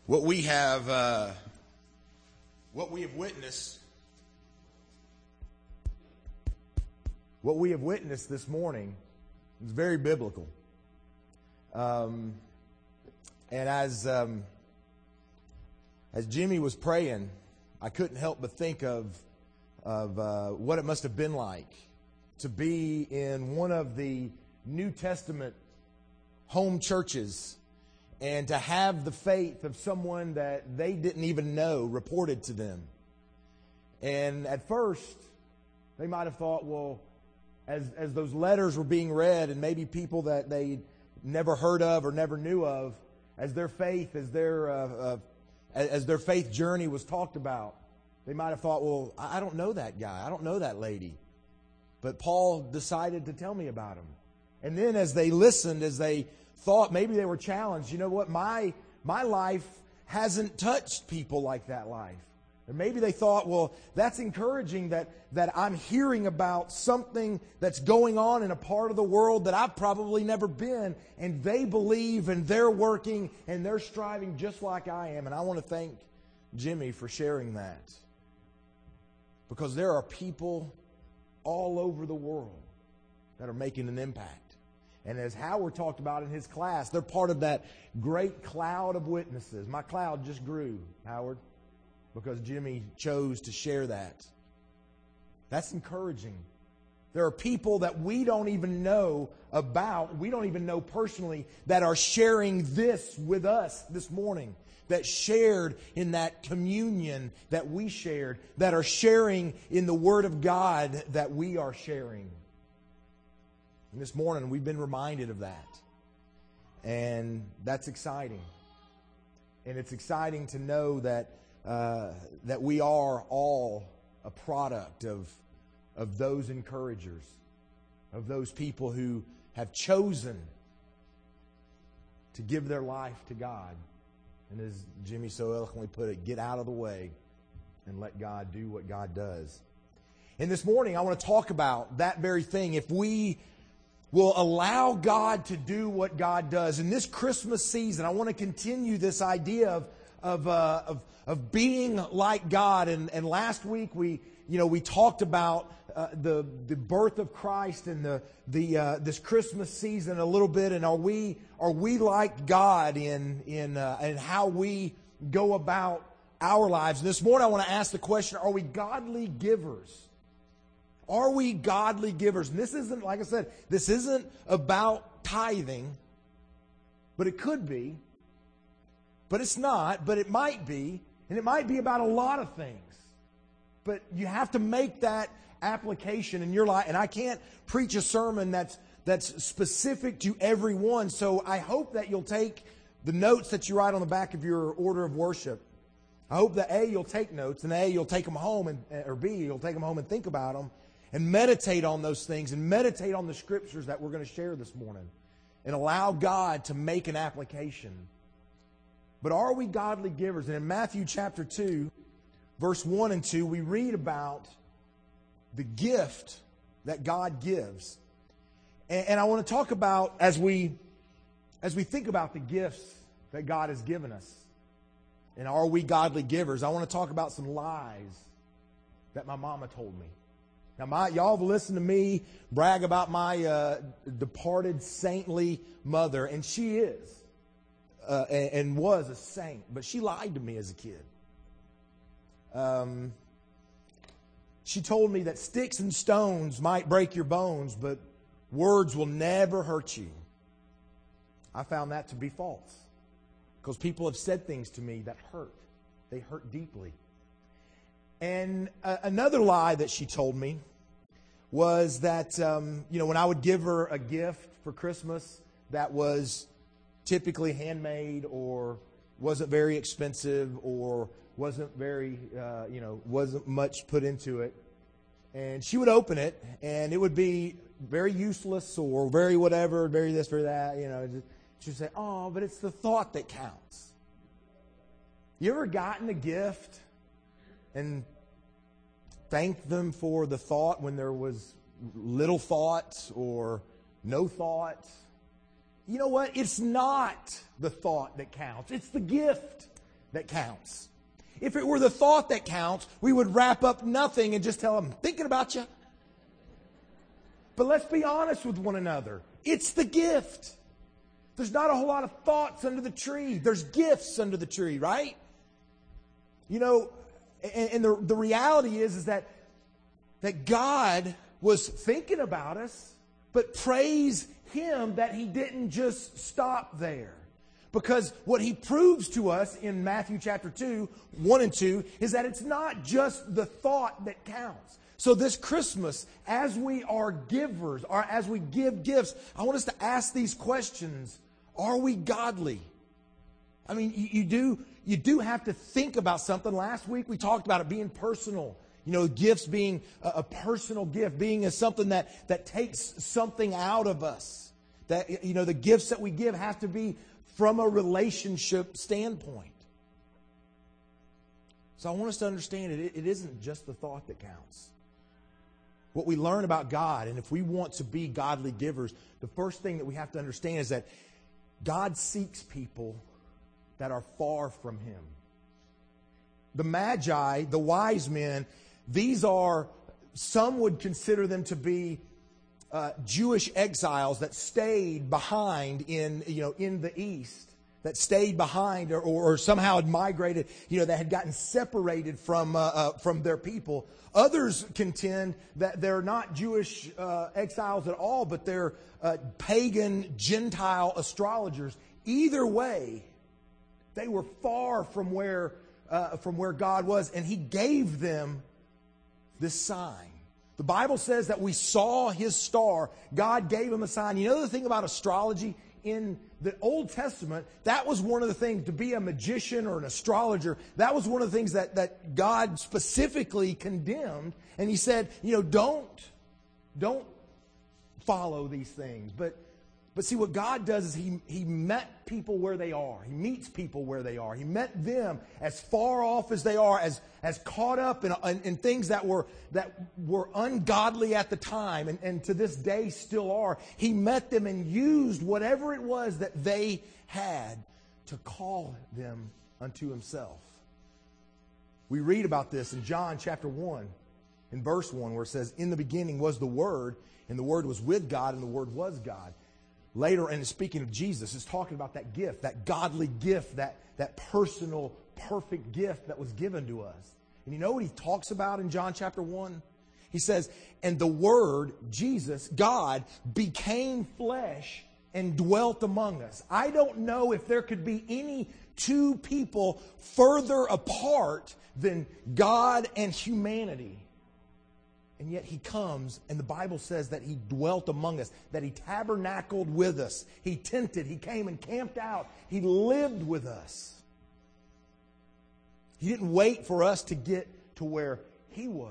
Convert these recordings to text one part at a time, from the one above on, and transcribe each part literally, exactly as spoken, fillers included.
What we have, uh, what we have witnessed, what we have witnessed this morning is very biblical. Um, and as um, as Jimmy was praying, I couldn't help but think of of uh, what it must have been like to be in one of the New Testament home churches and to have the faith of someone that they didn't even know reported to them. And at first, they might have thought, well, as as those letters were being read, and maybe people that they never heard of or never knew of, as their faith, as their uh, uh, as their faith journey was talked about, they might have thought, well, I don't know that guy, I don't know that lady. But Paul decided to tell me about him. And then as they listened, as they thought, maybe they were challenged, you know what, my my life hasn't touched people like that life. And maybe they thought, well, that's encouraging that, that I'm hearing about something that's going on in a part of the world that I've probably never been. And they believe and they're working and they're striving just like I am. And I want to thank Jimmy for sharing that. Because there are people all over the world that are making an impact. And as Howard talked about in his class, they're part of that great cloud of witnesses. My cloud just grew, Howard, because Jimmy chose to share that. That's encouraging. There are people that we don't even know about, we don't even know personally, that are sharing this with us this morning, that shared in that communion that we shared, that are sharing in the Word of God that we are sharing. And this morning we've been reminded of that. And that's exciting. And it's exciting to know that uh, that we are all a product of, of those encouragers, of those people who have chosen to give their life to God. And as Jimmy so eloquently put it, get out of the way and let God do what God does. And this morning I want to talk about that very thing. If we will allow God to do what God does. In this Christmas season, I want to continue this idea of of uh, of, of being like God. And, and last week we you know we talked about uh, the the birth of Christ and the the uh, this Christmas season a little bit. And are we are we like God in in uh, in how we go about our lives? And this morning I want to ask the question: are we godly givers? Are we godly givers? And this isn't, like I said, this isn't about tithing, but it could be. But it's not, but it might be. And it might be about a lot of things. But you have to make that application in your life. And I can't preach a sermon that's that's specific to everyone. So I hope that you'll take the notes that you write on the back of your order of worship. I hope that A, you'll take notes, and A, you'll take them home, and or B, you'll take them home and think about them. And meditate on those things and meditate on the scriptures that we're going to share this morning. And allow God to make an application. But are we godly givers? And in Matthew chapter two, verse one and two, we read about the gift that God gives. And, and I want to talk about, as we, as we think about the gifts that God has given us. And are we godly givers? I want to talk about some lies that my mama told me. Now, my, y'all have listened to me brag about my uh, departed saintly mother, and she is, uh, and, and was a saint, but she lied to me as a kid. Um, she told me that sticks and stones might break your bones, but words will never hurt you. I found that to be false, because people have said things to me that hurt. They hurt deeply. And uh, another lie that she told me was that, um, you know, when I would give her a gift for Christmas that was typically handmade or wasn't very expensive or wasn't very, uh, you know, wasn't much put into it, and she would open it and it would be very useless or very whatever, very this, very that, you know. She'd say, oh, but it's the thought that counts. You ever gotten a gift and thanked them for the thought when there was little thought or no thought? You know what? It's not the thought that counts. It's the gift. that counts. If it were the thought that counts, we would wrap up nothing and just tell them, thinking about you. But let's be honest with one another. It's the gift. There's not a whole lot of thoughts under the tree. There's gifts under the tree, right? You know, and, and the, the reality is, is that, that God was thinking about us, but praise Him that He didn't just stop there. Because what He proves to us in Matthew chapter two, one and two, is that it's not just the thought that counts. So this Christmas, as we are givers, or as we give gifts, I want us to ask these questions. Are we godly? I mean, you, you do you do have to think about something. Last week we talked about it being personal. You know, gifts being a, a personal gift, being a, something that, that takes something out of us. That, you know, the gifts that we give have to be from a relationship standpoint. So I want us to understand it, it isn't just the thought that counts. What we learn about God, and if we want to be godly givers, the first thing that we have to understand is that God seeks people that are far from Him. The Magi, the wise men, these are, some would consider them to be uh, Jewish exiles that stayed behind in, you know, in the East, that stayed behind or, or somehow had migrated, you know, that had gotten separated from, uh, uh, from their people. Others contend that they're not Jewish uh, exiles at all, but they're uh, pagan Gentile astrologers. Either way, they were far from where, uh, from where God was, and He gave them this sign. The Bible says that we saw His star. God gave him a sign. You know the thing about astrology? In the Old Testament, that was one of the things, to be a magician or an astrologer, that was one of the things that, that God specifically condemned. And He said, you know, don't, don't follow these things. But But see, what God does is he, he met people where they are. He meets people where they are. He met them as far off as they are, as, as caught up in, in, in things that were, that were ungodly at the time and, and to this day still are. He met them and used whatever it was that they had to call them unto Himself. We read about this in John chapter one, in verse one, where it says, "In the beginning was the Word, and the Word was with God, and the Word was God." Later, and speaking of Jesus, it's talking about that gift, that godly gift, that, that personal, perfect gift that was given to us. And you know what He talks about in John chapter one? He says, "And the Word, Jesus, God, became flesh and dwelt among us." I don't know if there could be any two people further apart than God and humanity. And yet He comes, and the Bible says that He dwelt among us, that He tabernacled with us. He tented, He came and camped out. He lived with us. He didn't wait for us to get to where He was.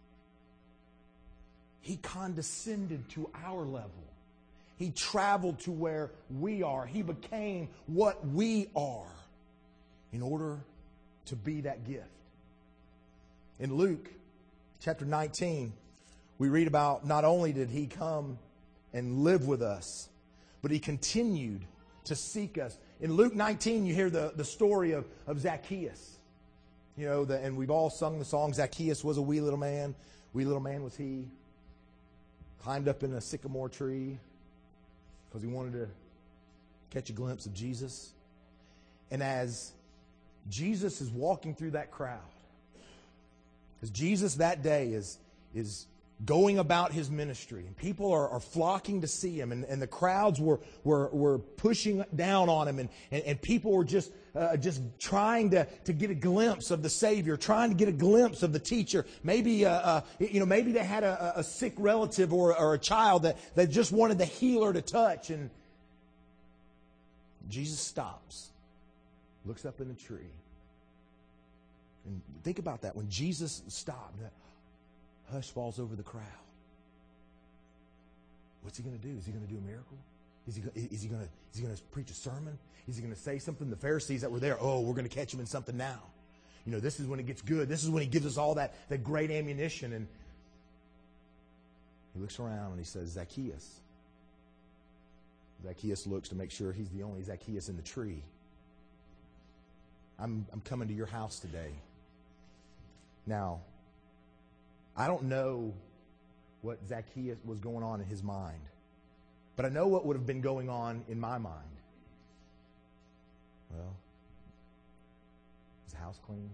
He condescended to our level. He traveled to where we are. He became what we are in order to be that gift. In Luke chapter nineteen, we read about not only did He come and live with us, but He continued to seek us. In Luke nineteen, you hear the, the story of, of Zacchaeus. You know, the, and we've all sung the song, "Zacchaeus was a wee little man. Wee little man was he. Climbed up in a sycamore tree because he wanted to catch a glimpse of Jesus." And as Jesus is walking through that crowd, as Jesus that day is, is going about His ministry, and people are, are flocking to see Him, and, and the crowds were, were, were pushing down on Him, and, and, and people were just, uh, just trying to, to get a glimpse of the Savior, trying to get a glimpse of the teacher. Maybe, uh, uh, you know, maybe they had a, a sick relative or, or a child that, that just wanted the healer to touch, and Jesus stops, looks up in the tree. And think about that. When Jesus stopped, that hush falls over the crowd. What's He going to do? Is He going to do a miracle? Is he, is he going to, is he going to preach a sermon? Is He going to say something? The Pharisees that were there, oh, we're going to catch Him in something now. You know, this is when it gets good. This is when He gives us all that, that great ammunition. And He looks around and He says, "Zacchaeus." Zacchaeus looks to make sure he's the only Zacchaeus in the tree. I'm, I'm coming to your house today. Now, I don't know what Zacchaeus was going on in his mind, but I know what would have been going on in my mind. Well, is the house clean?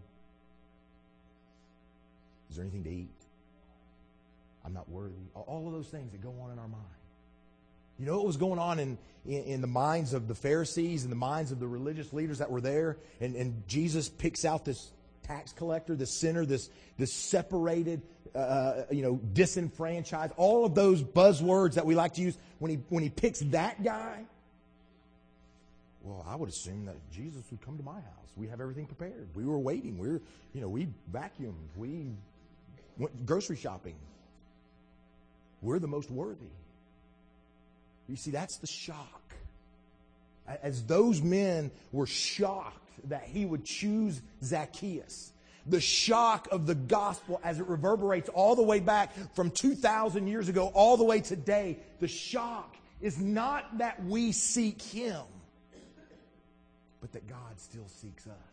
Is there anything to eat? I'm not worthy. All of those things that go on in our mind. You know what was going on in, in, in the minds of the Pharisees and the minds of the religious leaders that were there? And, and Jesus picks out this tax collector, this sinner, this, this separated, uh, you know, disenfranchised, all of those buzzwords that we like to use. When he, when he picks that guy, well, I would assume that Jesus would come to my house. We have everything prepared. We were waiting. We were, you know, we vacuumed. We went grocery shopping. We're the most worthy. You see, that's the shock. As those men were shocked that he would choose Zacchaeus, the shock of the gospel as it reverberates all the way back from two thousand years ago all the way today, the shock is not that we seek him, but that God still seeks us.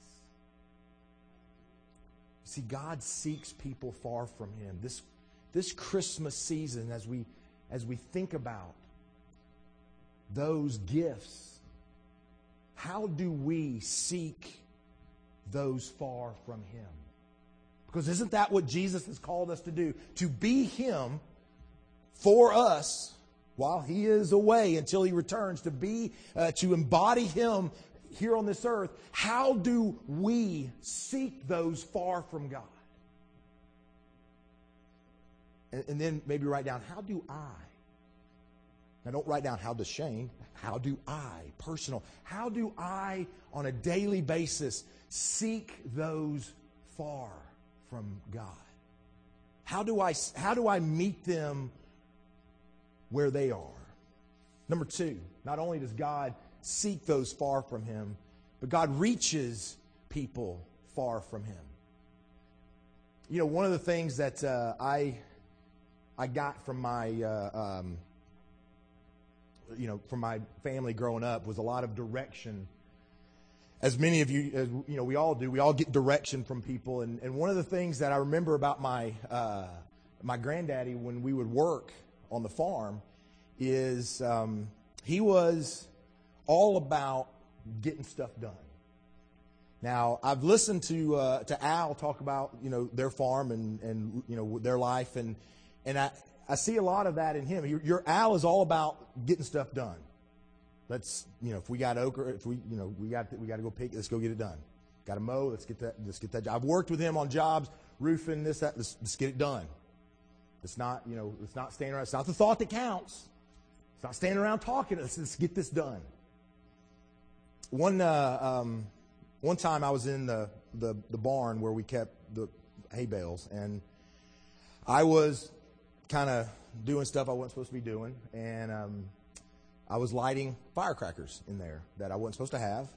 See, God seeks people far from him. This, this Christmas season, as we, as we think about those gifts, how do we seek those far from him? Because isn't that what Jesus has called us to do? To be him for us while he is away until he returns, to be, uh, to embody him here on this earth. How do we seek those far from God? And, and then maybe write down, how do I? Now, don't write down how does Shane. How do I, personal, how do I, on a daily basis, seek those far from God? How do I, how do I meet them where they are? Number two, not only does God seek those far from him, but God reaches people far from him. You know, one of the things that uh, I, I got from my... Uh, um, you know, from my family growing up was a lot of direction. As many of you, as, you know, we all do. We all get direction from people. And, and one of the things that I remember about my uh, my granddaddy when we would work on the farm is um, he was all about getting stuff done. Now, I've listened to uh, to Al talk about, you know, their farm and, and you know, their life. And, and I... I see a lot of that in him. Your, your Al is all about getting stuff done. Let's, you know, if we got okra, if we, you know, we got we got to go pick. Let's go get it done. Got to mow. Let's get that. Let's get that job. I've worked with him on jobs, roofing, this, that. Let's, let's get it done. It's not, you know, it's not standing around. It's not the thought that counts. It's not standing around talking. Let's, let's get this done. One uh, um, one time I was in the, the the barn where we kept the hay bales, and I was kind of doing stuff I wasn't supposed to be doing, and um, I was lighting firecrackers in there that I wasn't supposed to have.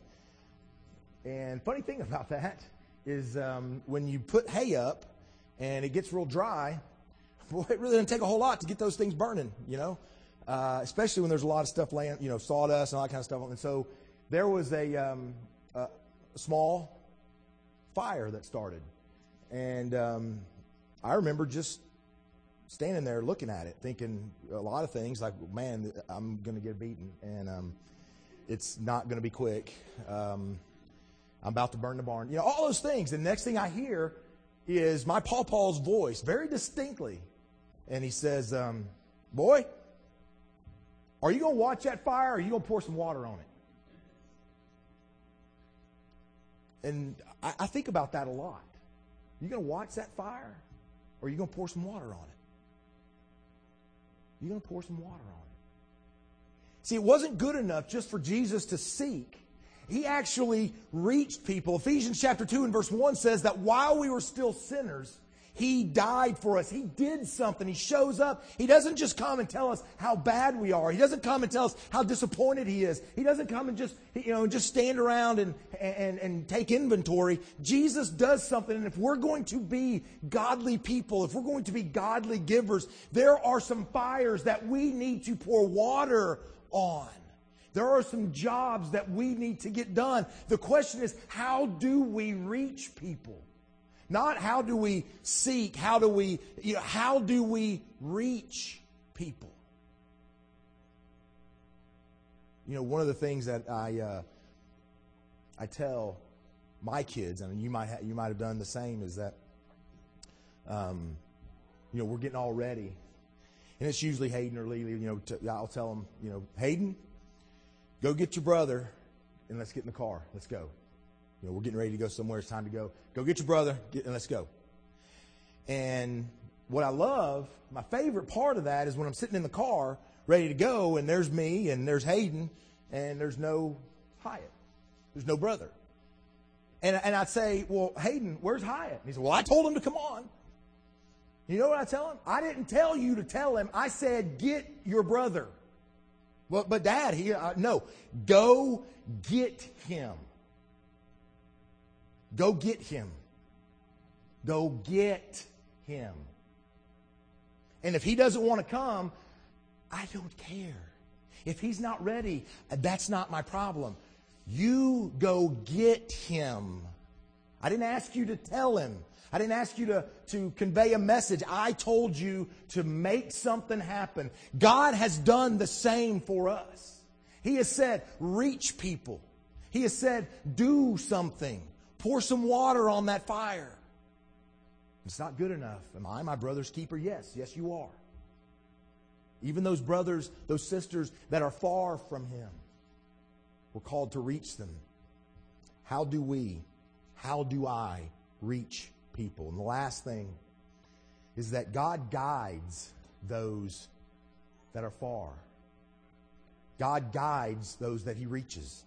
And funny thing about that is um, when you put hay up and it gets real dry, boy, it really doesn't take a whole lot to get those things burning, you know, uh, especially when there's a lot of stuff laying, you know, sawdust and all that kind of stuff. And so there was a, um, a small fire that started, and um, I remember just standing there looking at it, thinking a lot of things like, man, I'm going to get beaten, and um, it's not going to be quick. Um, I'm about to burn the barn. You know, all those things. And the next thing I hear is my pawpaw's voice, very distinctly. And he says, um, boy, are you going to watch that fire, or are you going to pour some water on it? And I, I think about that a lot. You going to watch that fire, or are you going to pour some water on it? You're going to pour some water on it. See, it wasn't good enough just for Jesus to seek. He actually reached people. Ephesians chapter two and verse one says that while we were still sinners, he died for us. He did something. He shows up. He doesn't just come and tell us how bad we are. He doesn't come and tell us how disappointed he is. He doesn't come and just, you know, just stand around and, and, and take inventory. Jesus does something. And if we're going to be godly people, if we're going to be godly givers, there are some fires that we need to pour water on. There are some jobs that we need to get done. The question is, how do we reach people? Not how do we seek, how do we, you know, how do we reach people? You know, one of the things that I uh, I tell my kids, and you might ha- you might have done the same, is that um, you know, we're getting all ready, and it's usually Hayden or Lily. You know, to, I'll tell them, you know, Hayden, go get your brother, and let's get in the car. Let's go. You know, we're getting ready to go somewhere. It's time to go. Go get your brother, get, and let's go. And what I love, my favorite part of that is when I'm sitting in the car, ready to go, and there's me, and there's Hayden, and there's no Hyatt. There's no brother. And, and I'd say, well, Hayden, where's Hyatt? And he said, well, I told him to come on. You know what I tell him? I didn't tell you to tell him. I said, get your brother. Well, but Dad, he, uh, no, go get him. Go get him. Go get him. And if he doesn't want to come, I don't care. If he's not ready, that's not my problem. You go get him. I didn't ask you to tell him. I didn't ask you to, to convey a message. I told you to make something happen. God has done the same for us. He has said, reach people. He has said, do something. Pour some water on that fire. It's not good enough. Am I my brother's keeper? Yes. Yes, you are. Even those brothers, those sisters that are far from Him, we're called to reach them. How do we, how do I reach people? And the last thing is that God guides those that are far. God guides those that He reaches.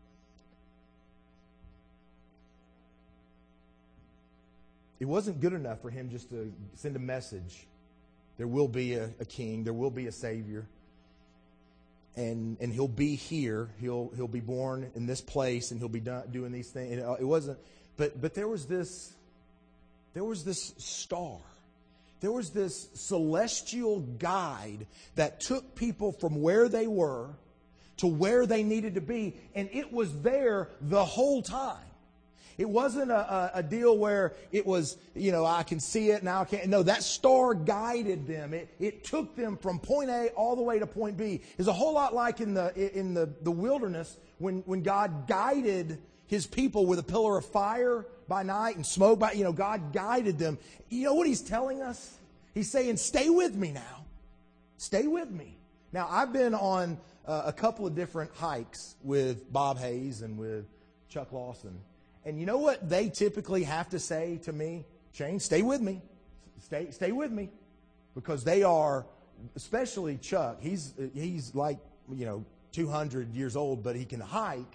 It wasn't good enough for Him just to send a message. There will be a, a king. There will be a Savior. And and He'll be here. He'll He'll be born in this place, and He'll be done, doing these things. And it wasn't, but but there was this, there was this star. There was this celestial guide that took people from where they were to where they needed to be, and it was there the whole time. It wasn't a, a, a deal where it was, you know, I can see it, now I can't. No, that star guided them. It, it took them from point A all the way to point B. It's a whole lot like in the in the, the wilderness when, when God guided His people with a pillar of fire by night and smoke by, you know, God guided them. You know what He's telling us? He's saying, stay with me now. Stay with me. Now, I've been on uh, a couple of different hikes with Bob Hayes and with Chuck Lawson. And you know what they typically have to say to me? Shane, stay with me. Stay stay with me. Because they are, especially Chuck, he's he's like, you know, two hundred years old, but he can hike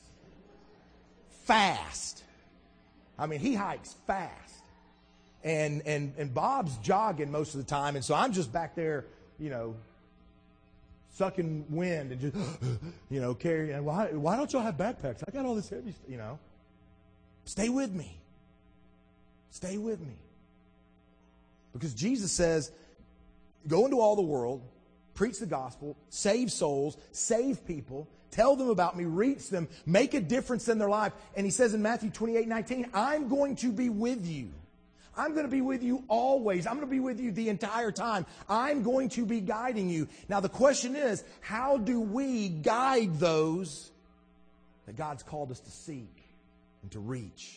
fast. I mean, he hikes fast. And and and Bob's jogging most of the time, and so I'm just back there, you know, sucking wind and just, you know, carrying. Why why don't y'all have backpacks? I got all this heavy stuff, you know. Stay with me. Stay with me. Because Jesus says, go into all the world, preach the gospel, save souls, save people, tell them about me, reach them, make a difference in their life. And He says in Matthew twenty-eight nineteen, I'm going to be with you. I'm going to be with you always. I'm going to be with you the entire time. I'm going to be guiding you. Now the question is, how do we guide those that God's called us to seek and to reach?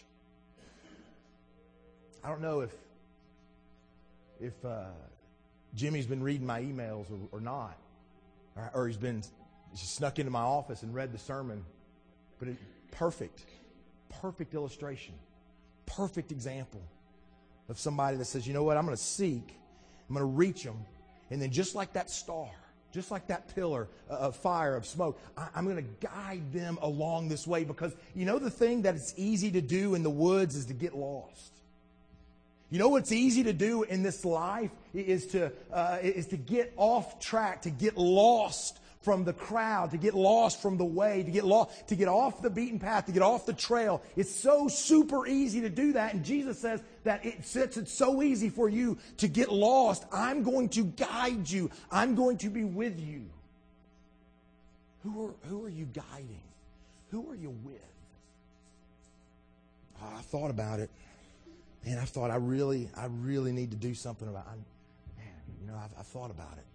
I don't know if if uh, Jimmy's been reading my emails or, or not, or, or he's been he's snuck into my office and read the sermon. But it, perfect, perfect illustration, perfect example of somebody that says, you know what, I'm going to seek, I'm going to reach them, and then just like that star, just like that pillar of fire, of smoke, I'm going to guide them along this way. Because you know the thing that it's easy to do in the woods is to get lost. You know what's easy to do in this life is to uh, is to get off track, to get lost from the crowd, to get lost from the way, to get lost, to get off the beaten path, to get off the trail. It's so super easy to do that. And Jesus says that it, since it's so easy for you to get lost, I'm going to guide you. I'm going to be with you. Who are, who are you guiding? Who are you with? Oh, I thought about it. Man, I thought I really, I really need to do something about it. Man, you know, I've, I've thought about it.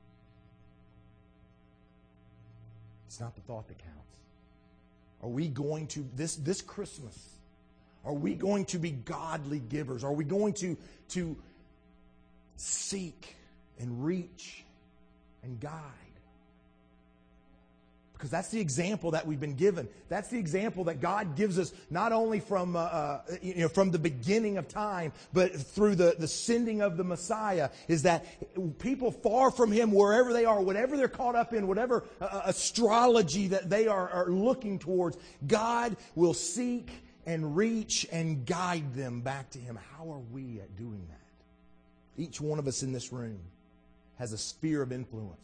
It's not the thought that counts. Are we going to, this, this Christmas, are we going to be godly givers? Are we going to, to seek and reach and guide? Because that's the example that we've been given. That's the example that God gives us, not only from uh, uh, you know from the beginning of time, but through the, the sending of the Messiah, is that people far from Him, wherever they are, whatever they're caught up in, whatever uh, astrology that they are, are looking towards, God will seek and reach and guide them back to Him. How are we at doing that? Each one of us in this room has a sphere of influence.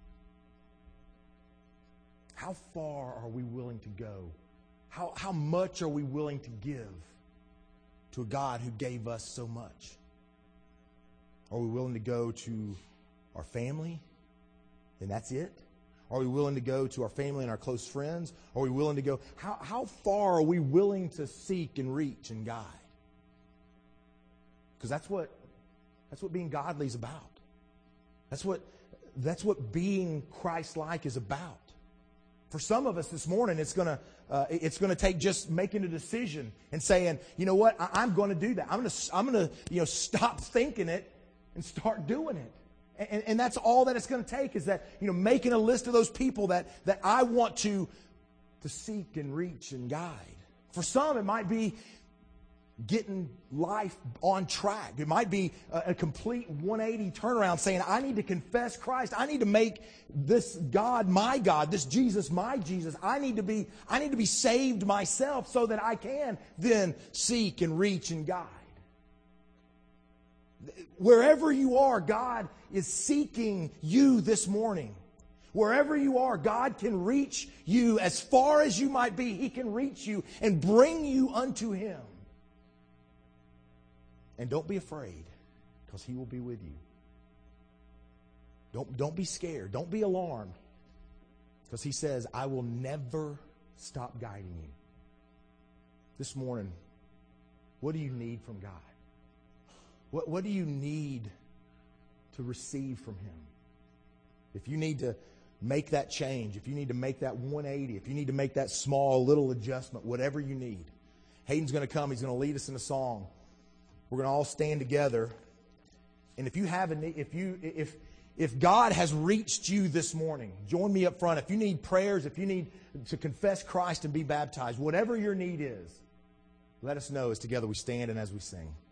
How far are we willing to go? How, how much are we willing to give to a God who gave us so much? Are we willing to go to our family and that's it? Are we willing to go to our family and our close friends? Are we willing to go? How, how far are we willing to seek and reach and guide? Because that's what, that's what being godly is about. That's what, that's what being Christ-like is about. For some of us this morning, it's going to uh, it's going to take just making a decision and saying, you know what, I- I'm going to do that. I'm going to I'm going to you know stop thinking it and start doing it. And, and that's all that it's going to take, is that you know making a list of those people that that I want to to seek and reach and guide. For some, it might be getting life on track. It might be a, a complete one eighty turnaround, saying, I need to confess Christ. I need to make this God my God, this Jesus my Jesus. I need to be, I need to be saved myself so that I can then seek and reach and guide. Wherever you are, God is seeking you this morning. Wherever you are, God can reach you. As far as you might be, He can reach you and bring you unto Him. And don't be afraid, because He will be with you. Don't, don't be scared. Don't be alarmed, because He says, I will never stop guiding you. This morning, what do you need from God? What, what do you need to receive from Him? If you need to make that change, if you need to make that one eighty, if you need to make that small little adjustment, whatever you need, Hayden's going to come. He's going to lead us in a song. We're going to all stand together. And if you have a, if you if if God has reached you this morning, join me up front. If you need prayers, if you need to confess Christ and be baptized, whatever your need is, let us know as together we stand and as we sing.